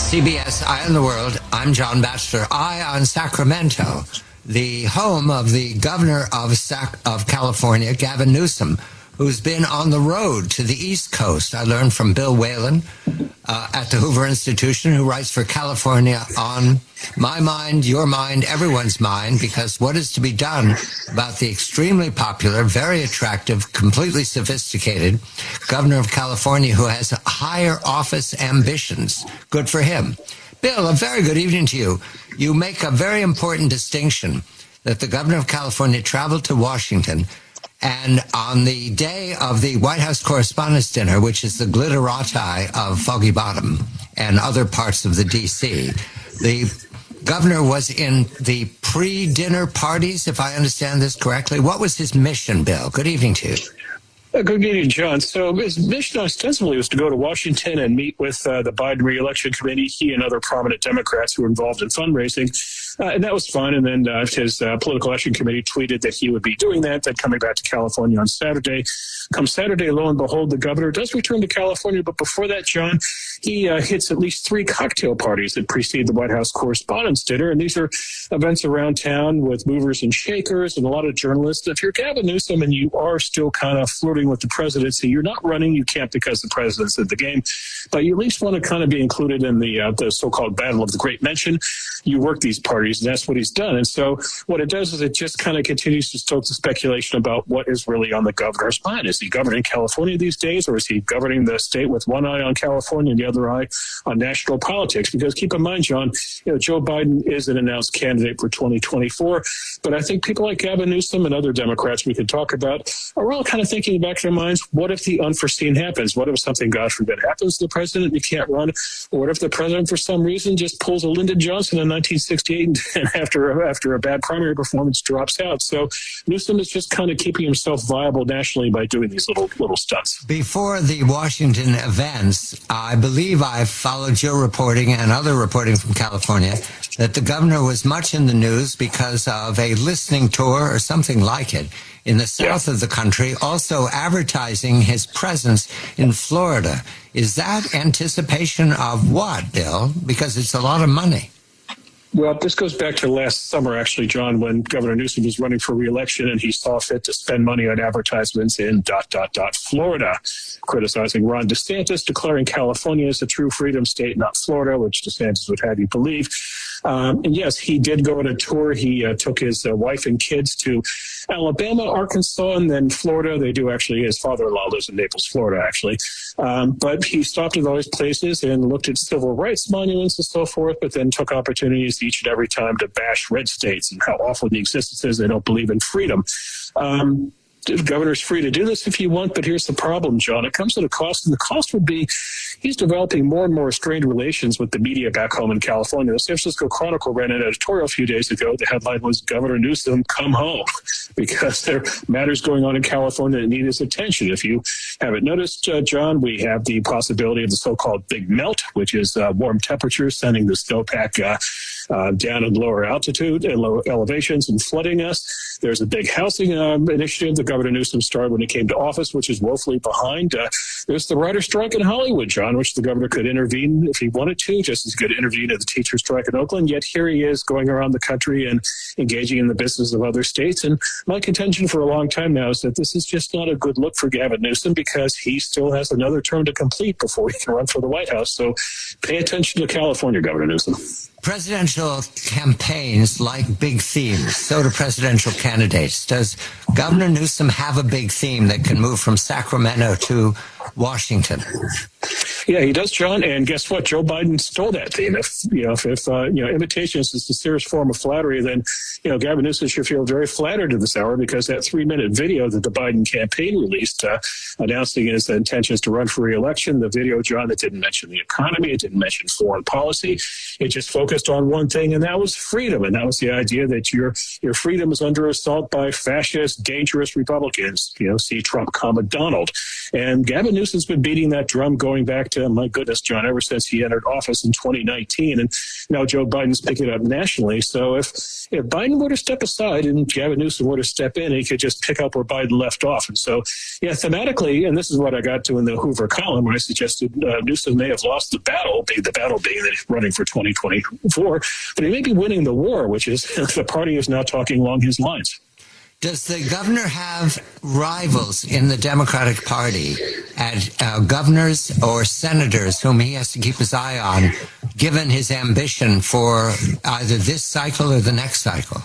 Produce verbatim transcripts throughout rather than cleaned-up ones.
C B S Eye on the World. I'm John Batchelor. Eye on Sacramento, the home of the governor of Sac- of California, Gavin Newsom, who's been on the road to the East Coast. I learned from Bill Whalen uh, at the Hoover Institution, who writes for California on my mind, your mind, everyone's mind, because what is to be done about the extremely popular, very attractive, completely sophisticated governor of California who has higher office ambitions. Good for him. Bill, a very good evening to you. You make a very important distinction that the governor of California traveled to Washington, and on the day of the White House Correspondents' Dinner, which is the glitterati of Foggy Bottom and other parts of the D C, the governor was in the pre-dinner parties, if I understand this correctly. What was his mission, Bill? Good evening to you. Uh, good evening, John. So his mission ostensibly was to go to Washington and meet with uh, the Biden re-election committee, he and other prominent Democrats who were involved in fundraising. Uh, and that was fine. And then uh, his uh, political action committee tweeted that he would be doing that, then coming back to California on Saturday. Come Saturday, lo and behold, the governor does return to California. But before that, John, he uh, hits at least three cocktail parties that precede the White House Correspondents' Dinner. And these are events around town with movers and shakers and a lot of journalists. If you're Gavin Newsom and you are still kind of flirting with the presidency, you're not running, you can't because the president's in the game, but you at least want to kind of be included in the uh, the so-called battle of the great mention. You work these parties, and that's what he's done. And so what it does is it just kind of continues to stoke the speculation about what is really on the governor's mind. Is he governing California these days, or is he governing the state with one eye on California and the other eye on national politics? Because keep in mind, John, you know, Joe Biden is an announced candidate for twenty twenty-four, but I think people like Gavin Newsom and other Democrats we could talk about are all kind of thinking back to their minds, what if the unforeseen happens? What if something, God forbid, happens to the president and he can't run? Or what if the president, for some reason, just pulls a Lyndon Johnson in nineteen sixty-eight and after, after a bad primary performance drops out? So Newsom is just kind of keeping himself viable nationally by doing these little little stunts. Before the Washington events, I believe I followed your reporting and other reporting from California that the governor was much in the news because of a listening tour or something like it in the south yeah. of the country, also advertising his presence in Florida. Is that anticipation of what, Bill? Because it's a lot of money. Well, this goes back to last summer, actually, John, when Governor Newsom was running for re-election and he saw fit to spend money on advertisements in dot, dot, dot, Florida, criticizing Ron DeSantis, declaring California as a true freedom state, not Florida, which DeSantis would have you believe. Um, and yes, he did go on a tour. He uh, took his uh, wife and kids to Alabama, Arkansas, and then Florida. They do actually, his father-in-law lives in Naples, Florida, actually. Um, but he stopped at all these places and looked at civil rights monuments and so forth, but then took opportunities each and every time to bash red states and how awful the existence is. They don't believe in freedom. Um, The governor's free to do this if you want, but here's the problem, John. It comes at a cost, and the cost would be he's developing more and more strained relations with the media back home in California. The San Francisco Chronicle ran an editorial a few days ago. The headline was, Governor Newsom, come home, because there are matters going on in California that need his attention. If you haven't noticed, uh, John, we have the possibility of the so-called big melt, which is uh, warm temperatures sending the snowpack uh, uh, down in lower altitude and lower elevations and flooding us. There's a big housing um, initiative that Governor Newsom started when he came to office, which is woefully behind. Uh, there's the writer strike in Hollywood, John, which the governor could intervene if he wanted to, just as he could intervene at the teacher strike in Oakland. Yet here he is going around the country and engaging in the business of other states. And my contention for a long time now is that this is just not a good look for Gavin Newsom, because he still has another term to complete before he can run for the White House. So pay attention to California, Governor Newsom. Presidential campaigns like big themes. So do presidential candidates. Does Governor Newsom have a big theme that can move from Sacramento to Washington? Yeah, he does, John. And guess what? Joe Biden stole that theme. If you know, if, if uh, you know, imitation is the sincerest form of flattery, then you know, Gavin Newsom should feel very flattered at this hour, because that three-minute video that the Biden campaign released uh, announcing his intentions to run for re-election, the video, John, that didn't mention the economy, it didn't mention foreign policy, it just focused on one thing, and that was freedom. And that was the idea that your your freedom is under assault by fascist, dangerous Republicans. You know, see Trump, comma Donald. And Gavin Newsom's been beating that drum going back back to, my goodness, John, ever since he entered office in twenty nineteen. And now Joe Biden's picking it up nationally. So if, if Biden were to step aside and Gavin Newsom were to step in, he could just pick up where Biden left off. And so, yeah, thematically, and this is what I got to in the Hoover column, where I suggested uh, Newsom may have lost the battle, the battle being that he's running for twenty twenty-four, but he may be winning the war, which is the party is now talking along his lines. Does the governor have rivals in the Democratic Party as uh, governors or senators whom he has to keep his eye on, given his ambition for either this cycle or the next cycle?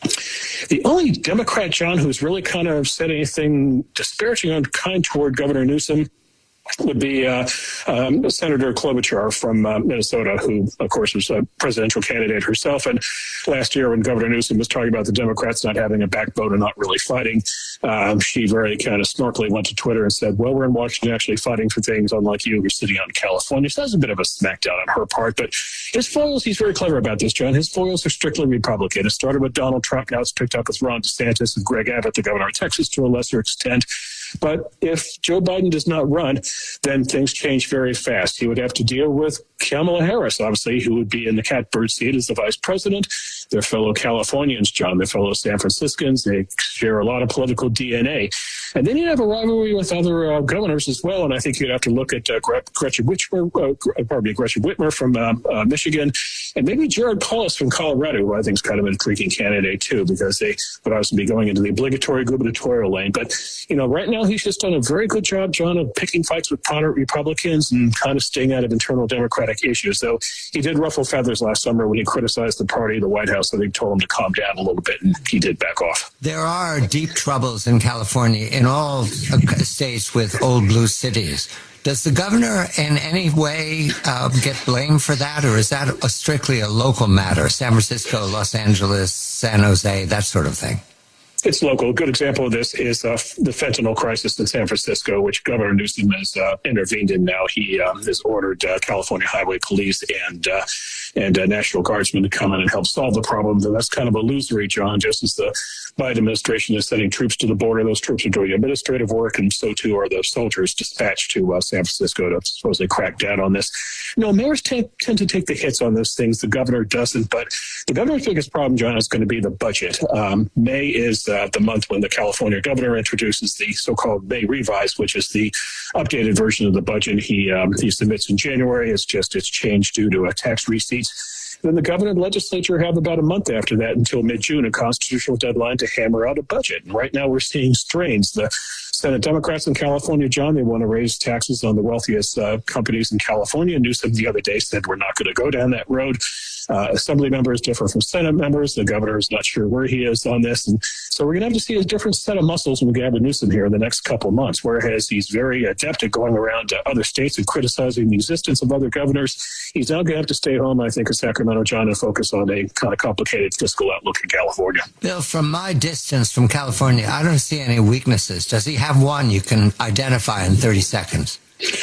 The only Democrat, John, who's really kind of said anything disparaging or kind toward Governor Newsom would be uh, um, Senator Klobuchar from uh, Minnesota, who, of course, was a presidential candidate herself. And last year, when Governor Newsom was talking about the Democrats not having a backbone and not really fighting, um, she very kind of snorkily went to Twitter and said, well, we're in Washington actually fighting for things, unlike you, we're sitting out in California. So that's a bit of a smackdown on her part. But his foils, he's very clever about this, John. His foils are strictly Republican. It started with Donald Trump. Now it's picked up with Ron DeSantis and Greg Abbott, the governor of Texas, to a lesser extent. But if Joe Biden does not run, then things change very fast. He would have to deal with Kamala Harris, obviously, who would be in the catbird seat as the vice president. They're fellow Californians, John. They're fellow San Franciscans. They share a lot of political D N A. And then you have a rivalry with other uh, governors as well. And I think you'd have to look at uh, Gretchen Whitmer, uh, pardon me, Gretchen Whitmer from uh, uh, Michigan, and maybe Jared Polis from Colorado, who I think is kind of an intriguing candidate too, because they would obviously be going into the obligatory gubernatorial lane. But you know, right now he's just done a very good job, John, of picking fights with prominent Republicans and kind of staying out of internal Democratic issues. Though he did ruffle feathers last summer when he criticized the party, the White House. I think told him to calm down a little bit, and he did back off. There are deep troubles in California, in all states with old blue cities. Does the governor in any way uh, get blamed for that, or is that a strictly a local matter? San Francisco, Los Angeles, San Jose, that sort of thing. It's local. A good example of this is uh, the fentanyl crisis in San Francisco, which Governor Newsom has uh, intervened in now. He um, has ordered uh, California Highway Police and uh, and uh, National Guardsmen to come in and help solve the problem. But that's kind of illusory, John. Just as the Biden administration is sending troops to the border, those troops are doing administrative work, and so too are the soldiers dispatched to uh, San Francisco to supposedly crack down on this. You know, mayors tend, tend to take the hits on those things. The governor doesn't. But the governor's biggest problem, John, is going to be the budget. Um, May is uh, the month when the California governor introduces the so-called May Revise, which is the updated version of the budget he um, he submits in January. It's just it's changed due to a tax receipts. Then the governor and legislature have about a month after that until mid-June, a constitutional deadline to hammer out a budget. And right now we're seeing strains. The Senate Democrats in California, John, they want to raise taxes on the wealthiest uh, companies in California. Newsom the other day said we're not going to go down that road. Uh, Assembly members differ from Senate members. The governor is not sure where he is on this. And so we're going to have to see a different set of muscles from Gavin Newsom here in the next couple of months, whereas he's very adept at going around to other states and criticizing the existence of other governors. He's now going to have to stay home, I think, in Sacramento, John, and focus on a kind of complicated fiscal outlook in California. Bill, from my distance from California, I don't see any weaknesses. Does he have one you can identify in thirty seconds?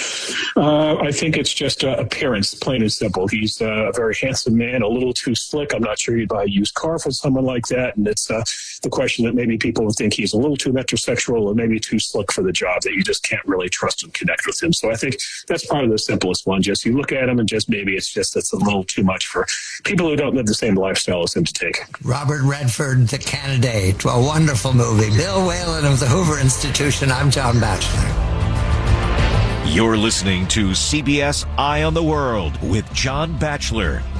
Uh, I think it's just uh, appearance, plain and simple. He's uh, a very handsome man, a little too slick. I'm not sure you'd buy a used car for someone like that. And it's uh, the question that maybe people would think he's a little too metrosexual or maybe too slick for the job, that you just can't really trust and connect with him. So I think that's probably the simplest one. Just you look at him and just maybe it's just it's a little too much for people who don't live the same lifestyle as him to take. Robert Redford, The Candidate, a wonderful movie. Bill Whalen of the Hoover Institution. I'm John Batchelor. You're listening to C B S Eye on the World with John Batchelor.